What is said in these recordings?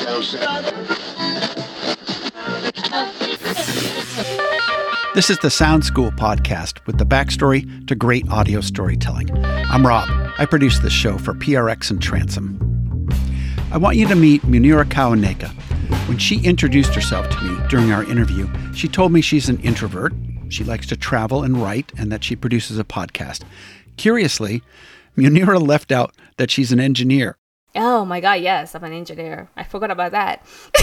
This is the Sound School podcast with the backstory to great audio storytelling. I'm Rob. I produce this show for PRX and Transom. I want you to meet Munira Kawaneka. When she introduced herself to me during our interview, she told me she's an introvert, she likes to travel and write, and that she produces a podcast. Curiously, Munira left out that she's an engineer. Oh my God, yes, I'm an engineer. I forgot about that.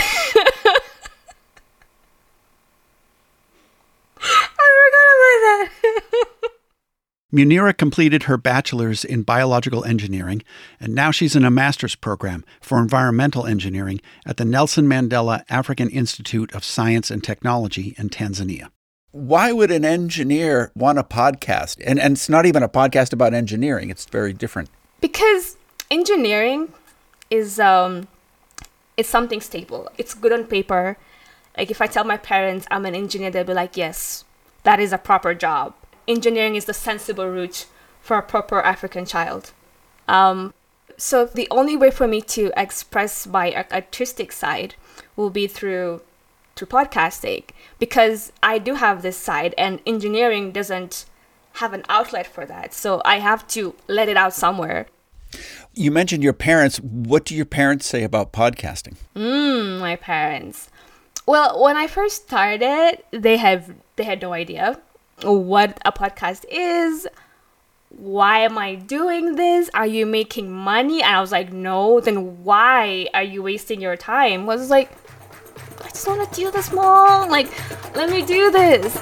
Munira completed her bachelor's in biological engineering, and now she's in a master's program for environmental engineering at the Nelson Mandela African Institute of Science and Technology in Tanzania. Why would an engineer want a podcast? And it's not even a podcast about engineering. It's very different. Because engineering is it's something stable. It's good on paper. Like if I tell my parents I'm an engineer, they'll be like, yes, that is a proper job. Engineering is the sensible route for a proper African child. So the only way for me to express my artistic side will be through podcasting, because I do have this side and engineering doesn't have an outlet for that. So I have to let it out somewhere. You mentioned your parents. What do your parents say about podcasting? My parents. Well, when I first started, they had no idea what a podcast is. Why am I doing this? Are you making money? And I was like, no. Then why are you wasting your time? I was like, I just want to do this, Mom. Like, let me do this.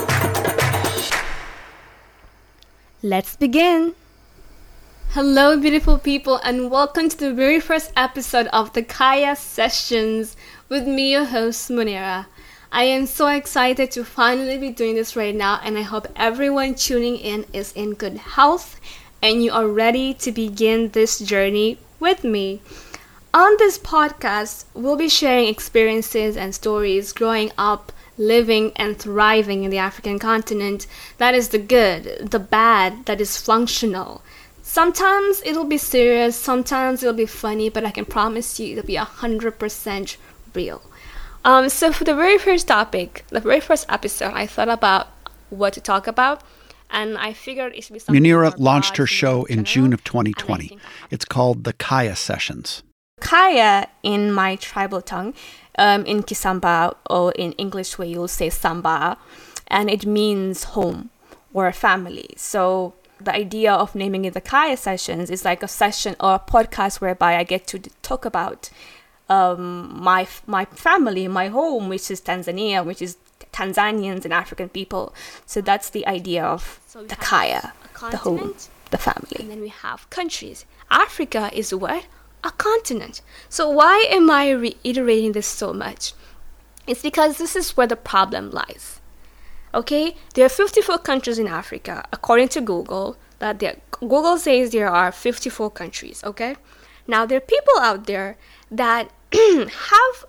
Let's begin. Hello, beautiful people, and welcome to the very first episode of the Kaya Sessions with me, your host, Munira. I am so excited to finally be doing this right now, and I hope everyone tuning in is in good health and you are ready to begin this journey with me. On this podcast, we'll be sharing experiences and stories growing up, living and thriving in the African continent. That is the good, the bad, that is functional. Sometimes it'll be serious, sometimes it'll be funny, but I can promise you it'll be 100% real. So for the very first topic, the very first episode, I thought about what to talk about, and I figured it should be something. Munira launched her show in June of 2020. It's called the Kaya Sessions. Kaya, in my tribal tongue, in Kisamba, or in English way, you'll say Samba, and it means home or family. So the idea of naming it the Kaya Sessions is like a session or a podcast whereby I get to talk about my family, my home, which is Tanzania, which is Tanzanians and African people. So that's the idea of the Kaya, the home, the family. And then we have countries. Africa is what? A continent. So why am I reiterating this so much? It's because this is where the problem lies. Okay? There are 54 countries in Africa, according to Google. Google says there are 54 countries, okay? Now, there are people out there that have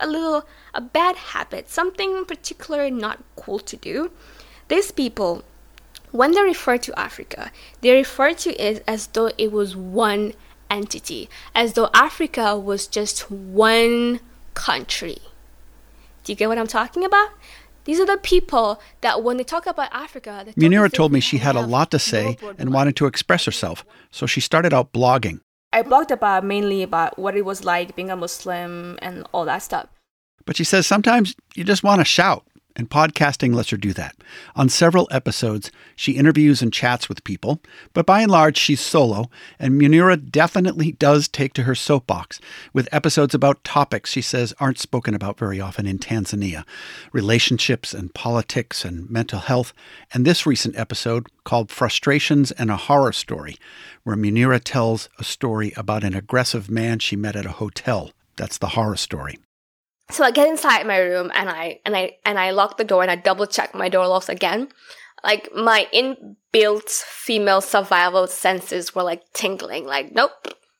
a bad habit, something particularly not cool to do. These people, when they refer to Africa, they refer to it as though it was one entity, as though Africa was just one country. Do you get what I'm talking about? These are the people that when they talk about Africa... Munira told me she had a lot to say and wanted to express herself, so she started out blogging. I blogged mainly about what it was like being a Muslim and all that stuff. But she says sometimes you just want to shout, and podcasting lets her do that. On several episodes, she interviews and chats with people, but by and large, she's solo, and Munira definitely does take to her soapbox, with episodes about topics she says aren't spoken about very often in Tanzania, relationships and politics and mental health, and this recent episode called Frustrations and a Horror Story, where Munira tells a story about an aggressive man she met at a hotel. That's the horror story. So I get inside my room and I lock the door and I double check my door locks again. Like my inbuilt female survival senses were like tingling, like, nope,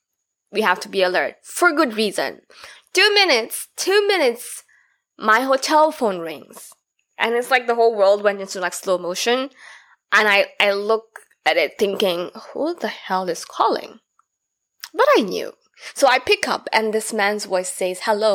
we have to be alert for good reason. 2 minutes, my hotel phone rings. And it's like the whole world went into like slow motion. And I look at it thinking, who the hell is calling? But I knew. So I pick up and this man's voice says, hello,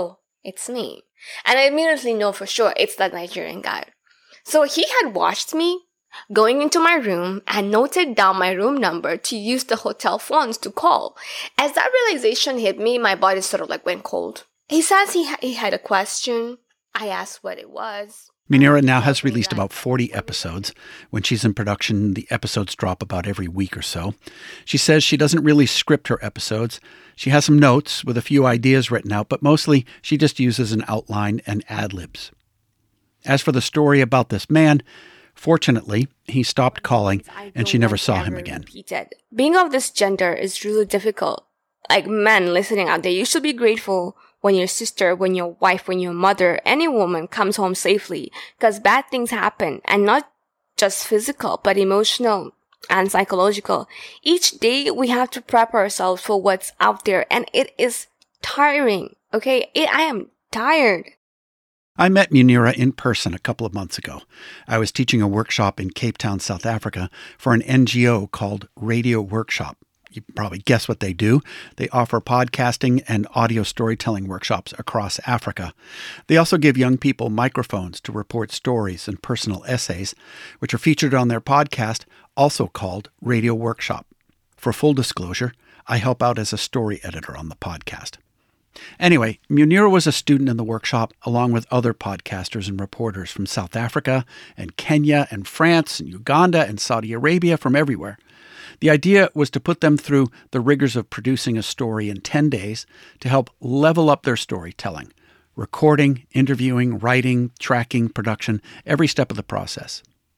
it's me. And I immediately know for sure it's that Nigerian guy. So he had watched me going into my room and noted down my room number to use the hotel phones to call. As that realization hit me, my body sort of like went cold. He says he had a question. I asked what it was. Munira now has released about 40 episodes. When she's in production, the episodes drop about every week or so. She says she doesn't really script her episodes. She has some notes with a few ideas written out, but mostly she just uses an outline and ad-libs. As for the story about this man, fortunately, he stopped calling and she never saw him again. Repeated. Being of this gender is really difficult. Like men listening out there, you should be grateful when your sister, when your wife, when your mother, any woman comes home safely, because bad things happen, and not just physical, but emotional and psychological. Each day we have to prep ourselves for what's out there, and it is tiring. Okay, I am tired. I met Munira in person a couple of months ago. I was teaching a workshop in Cape Town, South Africa for an NGO called Radio Workshop. You probably guess what they do. They offer podcasting and audio storytelling workshops across Africa. They also give young people microphones to report stories and personal essays, which are featured on their podcast, also called Radio Workshop. For full disclosure, I help out as a story editor on the podcast. Anyway, Munira was a student in the workshop along with other podcasters and reporters from South Africa and Kenya and France and Uganda and Saudi Arabia, from everywhere. The idea was to put them through the rigors of producing a story in 10 days to help level up their storytelling, recording, interviewing, writing, tracking, production, every step of the process.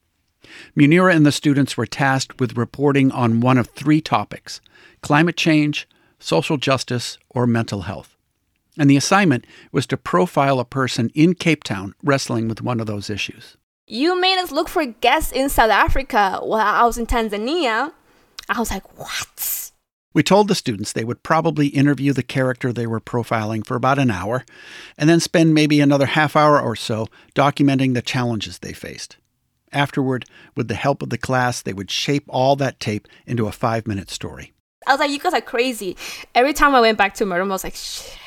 Munira and the students were tasked with reporting on one of three topics: climate change, social justice, or mental health. And the assignment was to profile a person in Cape Town wrestling with one of those issues. You made us look for guests in South Africa while I was in Tanzania. I was like, what? We told the students they would probably interview the character they were profiling for about an hour, and then spend maybe another half hour or so documenting the challenges they faced. Afterward, with the help of the class, they would shape all that tape into a 5-minute story. I was like, you guys are crazy. Every time I went back to my room, I was like, shit.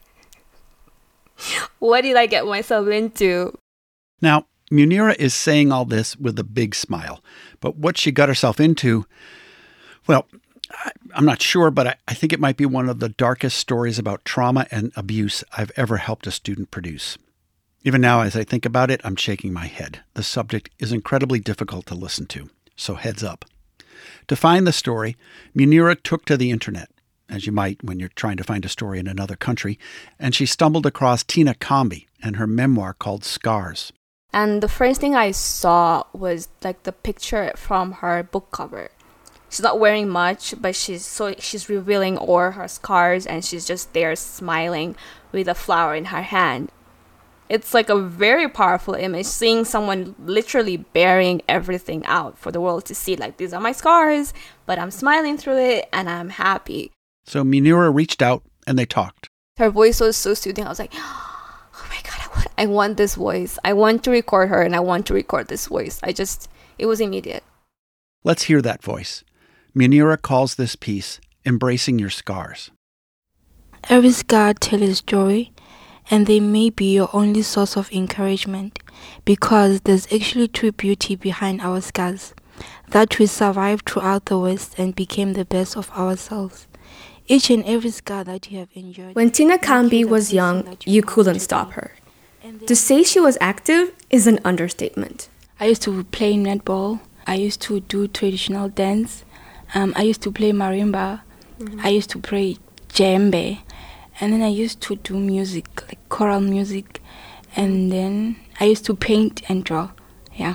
What did I get myself into? Now, Munira is saying all this with a big smile, but what she got herself into, well, I'm not sure, but I think it might be one of the darkest stories about trauma and abuse I've ever helped a student produce. Even now, as I think about it, I'm shaking my head. The subject is incredibly difficult to listen to, so heads up. To find the story, Munira took to the internet, as you might when you're trying to find a story in another country, and she stumbled across Tina Kambi and her memoir called Scars. And the first thing I saw was like the picture from her book cover. She's not wearing much, but she's revealing all her scars, and she's just there smiling with a flower in her hand. It's like a very powerful image, seeing someone literally bearing everything out for the world to see. Like, these are my scars, but I'm smiling through it and I'm happy. So Munira reached out and they talked. Her voice was so soothing. I was like, oh my God, I want this voice. I want to record her, and I want to record this voice. It was immediate. Let's hear that voice. Munira calls this piece Embracing Your Scars. Every scar tells a story, and they may be your only source of encouragement, because there's actually true beauty behind our scars, that we survived throughout the West and became the best of ourselves. Each and every scar that you have enjoyed. When Tina Kambi was young, you couldn't stop her. To say she was active is an understatement. I used to play netball. I used to do traditional dance. I used to play marimba. I used to play djembe. And then I used to do music, like choral music. And then I used to paint and draw. Yeah.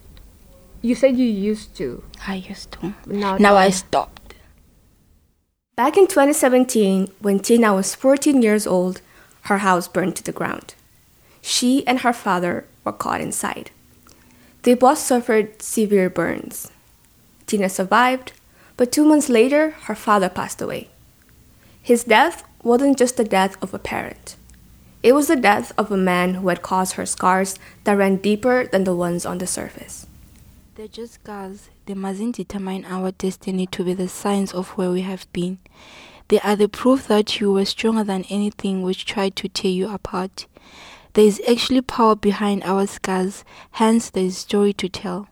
You said you used to. I used to. Now I stopped. Back in 2017, when Tina was 14 years old, her house burned to the ground. She and her father were caught inside. They both suffered severe burns. Tina survived, but 2 months later, her father passed away. His death wasn't just the death of a parent. It was the death of a man who had caused her scars that ran deeper than the ones on the surface. They're just scars. They mustn't determine our destiny to be the signs of where we have been. They are the proof that you were stronger than anything which tried to tear you apart. There is actually power behind our scars, hence there is story to tell.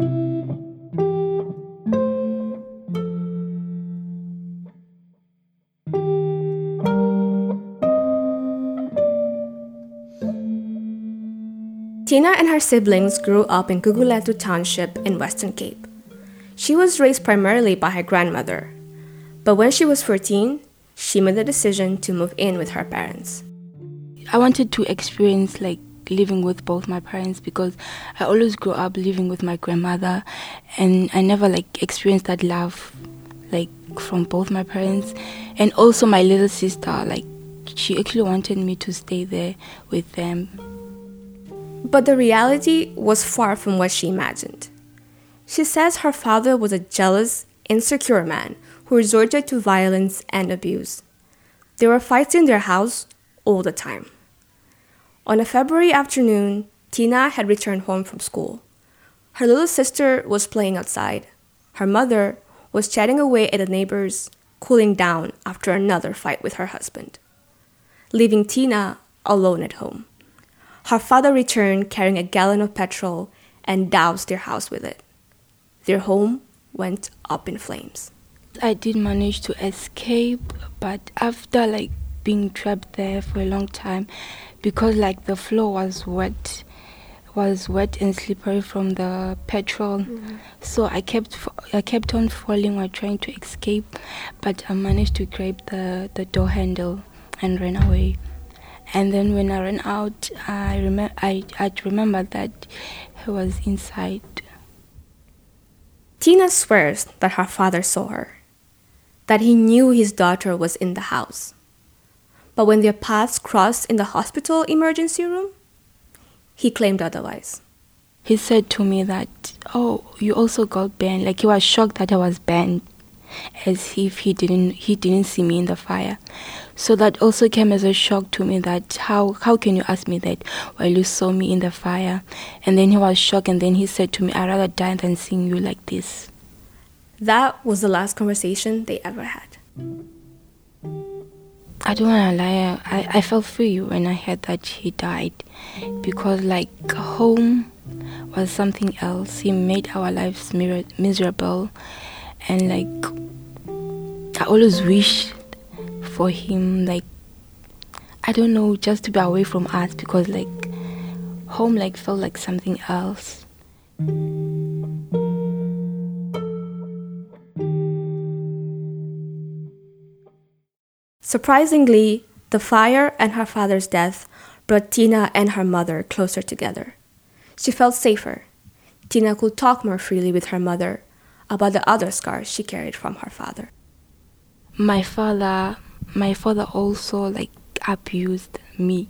Tina and her siblings grew up in Guguletu Township in Western Cape. She was raised primarily by her grandmother, but when she was 14, she made the decision to move in with her parents. I wanted to experience living with both my parents because I always grew up living with my grandmother, and I never experienced that love from both my parents. And also my little sister, she actually wanted me to stay there with them. But the reality was far from what she imagined. She says her father was a jealous, insecure man who resorted to violence and abuse. There were fights in their house all the time. On a February afternoon, Tina had returned home from school. Her little sister was playing outside. Her mother was chatting away at the neighbors, cooling down after another fight with her husband, leaving Tina alone at home. Her father returned carrying a gallon of petrol and doused their house with it. Their home went up in flames. I did manage to escape, but after being trapped there for a long time, because the floor was wet and slippery from the petrol. Mm-hmm. So I kept on falling while trying to escape, but I managed to grab the door handle and ran away. And then when I ran out, I remembered that he was inside. Tina swears that her father saw her, that he knew his daughter was in the house. But when their paths crossed in the hospital emergency room, he claimed otherwise. He said to me that, "Oh, you also got burned." He was shocked that I was burned, as if he didn't see me in the fire. So that also came as a shock to me, that how can you ask me that while you saw me in the fire? And then he was shocked, and then he said to me, "I'd rather die than seeing you like this." That was the last conversation they ever had. I don't want to lie, I felt free when I heard that he died, because home was something else. He made our lives miserable, and I always wished for him, I don't know, just to be away from us, because home felt like something else. Surprisingly, the fire and her father's death brought Tina and her mother closer together. She felt safer. Tina could talk more freely with her mother about the other scars she carried from her father. My father also abused me,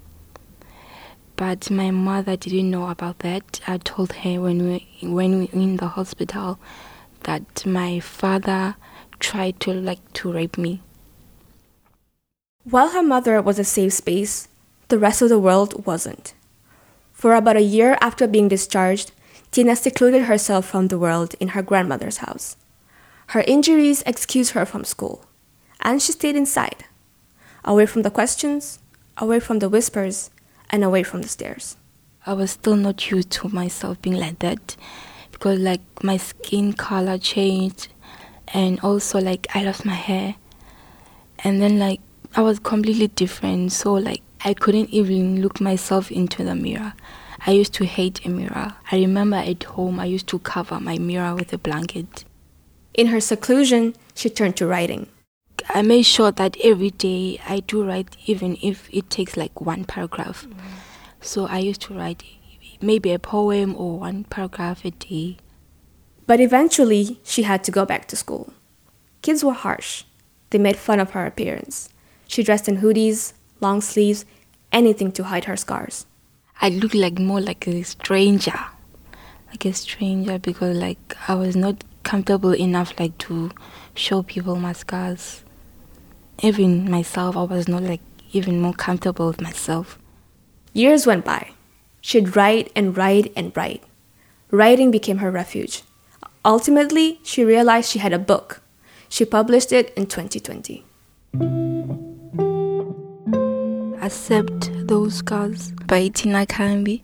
but my mother didn't know about that. I told her when we were in the hospital that my father tried to rape me. While her mother was a safe space, the rest of the world wasn't. For about a year after being discharged, Tina secluded herself from the world in her grandmother's house. Her injuries excused her from school, and she stayed inside, away from the questions, away from the whispers, and away from the stares. I was still not used to myself being like that, because my skin color changed, and also I lost my hair, and then I was completely different. So I couldn't even look myself into the mirror. I used to hate a mirror. I remember at home I used to cover my mirror with a blanket. In her seclusion, she turned to writing. I made sure that every day I do write, even if it takes one paragraph. Mm-hmm. So I used to write maybe a poem or one paragraph a day. But eventually, she had to go back to school. Kids were harsh. They made fun of her appearance. She dressed in hoodies, long sleeves, anything to hide her scars. I looked more like a stranger. Because I was not comfortable enough to show people my scars. Even myself, I was not even more comfortable with myself. Years went by. She'd write and write and write. Writing became her refuge. Ultimately, she realized she had a book. She published it in 2020. Accept Those Scars by Tina Karimbi.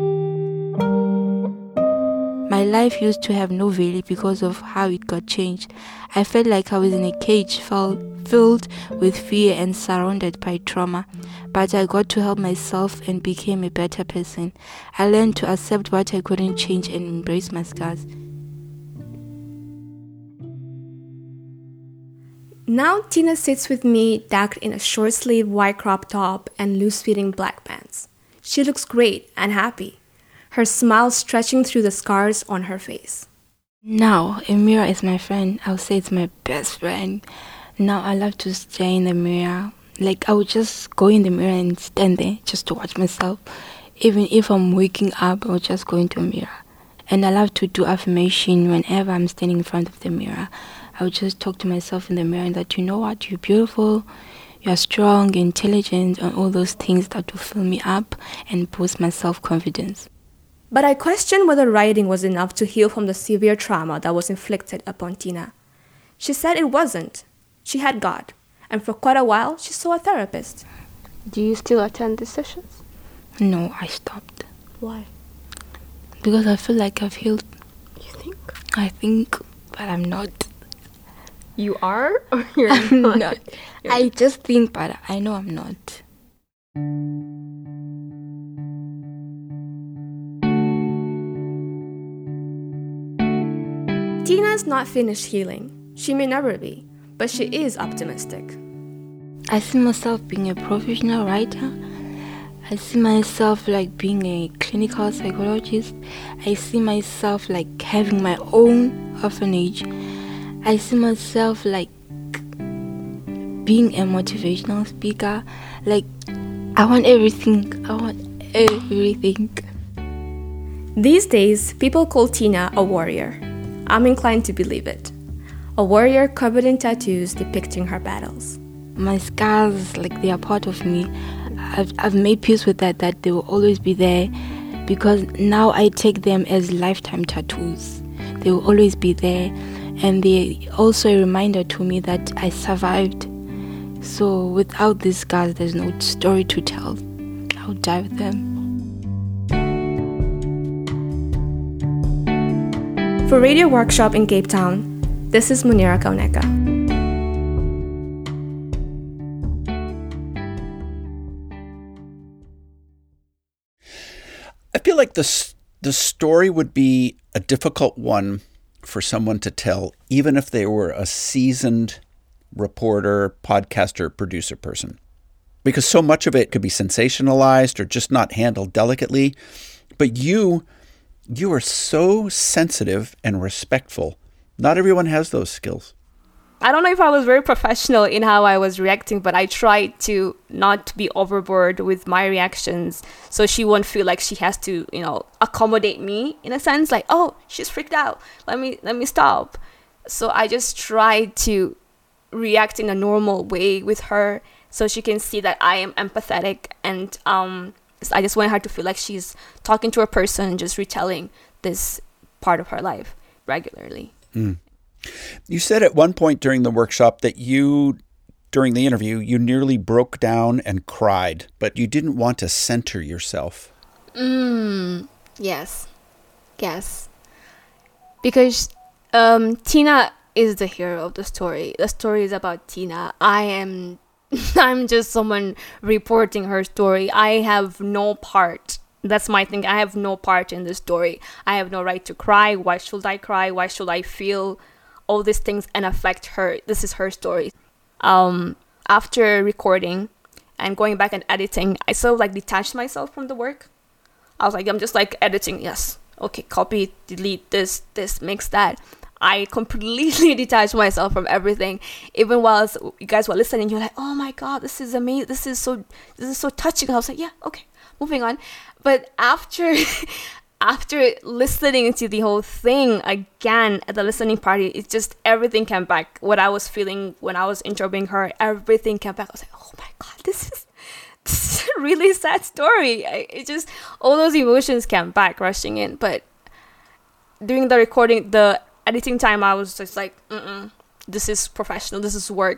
My life used to have no value because of how it got changed. I felt like I was in a cage filled with fear and surrounded by trauma. But I got to help myself and became a better person. I learned to accept what I couldn't change and embrace my scars. Now Tina sits with me decked in a short-sleeved white crop top and loose-fitting black pants. She looks great and happy, her smile stretching through the scars on her face. Now, a mirror is my friend. I would say it's my best friend. Now I love to stare in the mirror. Like I would just go in the mirror and stand there just to watch myself. Even if I'm waking up, I would just go into a mirror. And I love to do affirmation whenever I'm standing in front of the mirror. I would just talk to myself in the mirror and that, you know what, you're beautiful, you're strong, you're intelligent, and all those things that will fill me up and boost my self-confidence. But I questioned whether writing was enough to heal from the severe trauma that was inflicted upon Tina. She said it wasn't. She had God, and for quite a while she saw a therapist. Do you still attend these sessions? No, I stopped. Why? Because I feel like I've healed. You think? I think, but I'm not. You are or you're I'm not? not. I just think, but I know I'm not. Tina's not finished healing. She may never be, but she is optimistic. I see myself being a professional writer. I see myself like being a clinical psychologist. I see myself like having my own orphanage. I see myself like being a motivational speaker. Like, I want everything. I want everything. These days, people call Tina a warrior. I'm inclined to believe it. A warrior covered in tattoos depicting her battles. My scars, like, they are part of me. I've made peace with that they will always be there, because now I take them as lifetime tattoos. They will always be there, and they also a reminder to me that I survived. So without these scars, there's no story to tell. I'll die with them. For Radio Workshop in Cape Town, this is Munira Kauneka. I feel like the story would be a difficult one for someone to tell, even if they were a seasoned reporter, podcaster, producer person. Because so much of it could be sensationalized or just not handled delicately. But you are so sensitive and respectful. Not everyone has those skills. I don't know if I was very professional in how I was reacting, but I tried to not be overboard with my reactions so she won't feel like she has to, accommodate me in a sense, like, oh, she's freaked out. Let me stop. So I just tried to react in a normal way with her so she can see that I am empathetic, and I just want her to feel like she's talking to a person, just retelling this part of her life regularly. Mm. You said at one point during the workshop that during the interview, you nearly broke down and cried, but you didn't want to center yourself. Yes. Because Tina is the hero of the story. The story is about Tina. I'm just someone reporting her story. I have no part. That's my thing. I have no part in the story. I have no right to cry. Why should I cry? Why should I feel all these things and affect her? This is her story. After recording and going back and editing, I sort of detached myself from the work. I was I'm just editing. Yes. Okay. Copy, delete this, mix that. I completely detached myself from everything. Even while you guys were listening, you're like, oh my God, this is amazing. This is so touching. I was like, yeah, okay, moving on. But after listening to the whole thing again at the listening party, it's just everything came back. What I was feeling when I was interviewing her, everything came back. I was like, oh my God, this is a really sad story. It just, all those emotions came back rushing in. But during the recording, the editing time, I was just like, this is professional. This is work.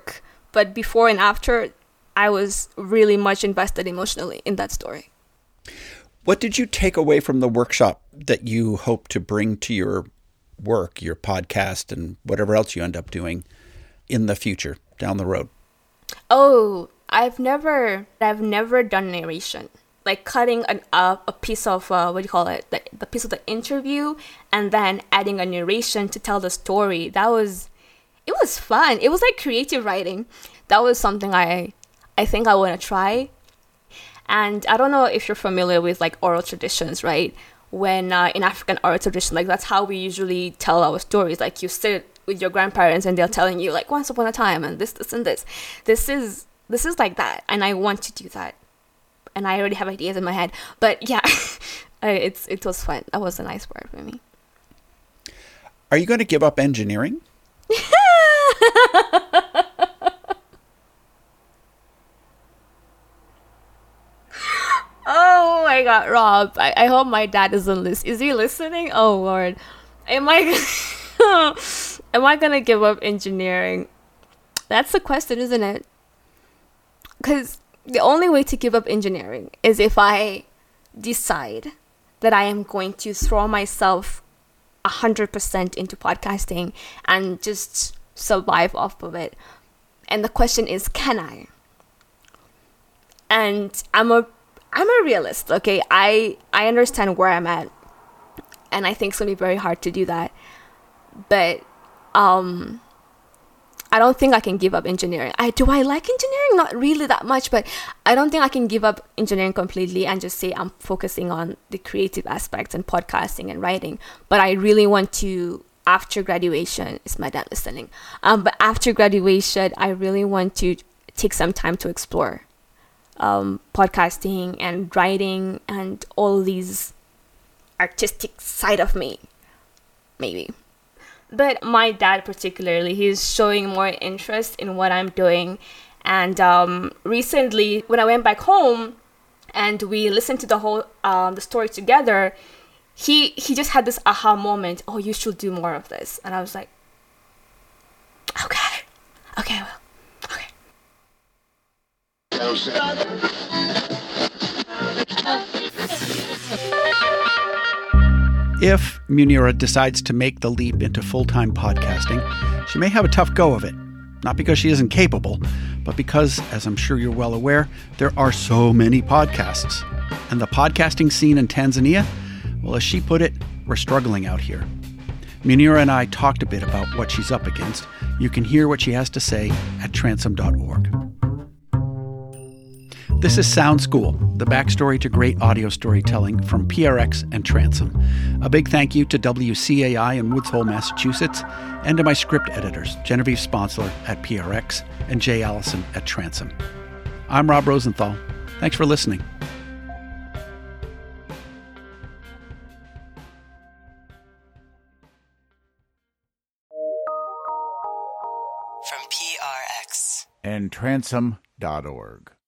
But before and after, I was really much invested emotionally in that story. What did you take away from the workshop that you hope to bring to your work, your podcast, and whatever else you end up doing in the future, down the road? Oh, I've never done narration. Like cutting a piece of, the piece of the interview and then adding a narration to tell the story. It was fun. It was like creative writing. That was something I think I want to try. And I don't know if you're familiar with like oral traditions, right? When in African oral tradition, like that's how we usually tell our stories. Like you sit with your grandparents and they're telling you like once upon a time and this and this. This is like that, and I want to do that. And I already have ideas in my head. But yeah, it was fun. That was a nice word for me. Are you going to give up engineering? Oh my God, Rob. I hope my dad isn't listening. Is he listening? Oh Lord. Am I gonna give up engineering? That's the question, isn't it? Because the only way to give up engineering is if I decide that I am going to throw myself 100% into podcasting and just survive off of it. And the question is, can I? And I'm a realist, okay? I understand where I'm at, and I think it's gonna be very hard to do that. But I don't think I can give up engineering. Do I like engineering? Not really that much, but I don't think I can give up engineering completely and just say I'm focusing on the creative aspects and podcasting and writing. But I really want to, after graduation, is my dad listening? But after graduation, I really want to take some time to explore podcasting and writing and all these artistic side of me, maybe. But my dad particularly, he's showing more interest in what I'm doing. And recently, when I went back home and we listened to the whole the story together, he just had this aha moment. Oh, you should do more of this. And I was like, okay, well, okay. If Munira decides to make the leap into full-time podcasting, she may have a tough go of it. Not because she isn't capable, but because, as I'm sure you're well aware, there are so many podcasts. And the podcasting scene in Tanzania, well, as she put it, we're struggling out here. Munira and I talked a bit about what she's up against. You can hear what she has to say at transom.org. This is Sound School, the backstory to great audio storytelling from PRX and Transom. A big thank you to WCAI in Woods Hole, Massachusetts, and to my script editors, Genevieve Sponsler at PRX and Jay Allison at Transom. I'm Rob Rosenthal. Thanks for listening. From PRX and transom.org.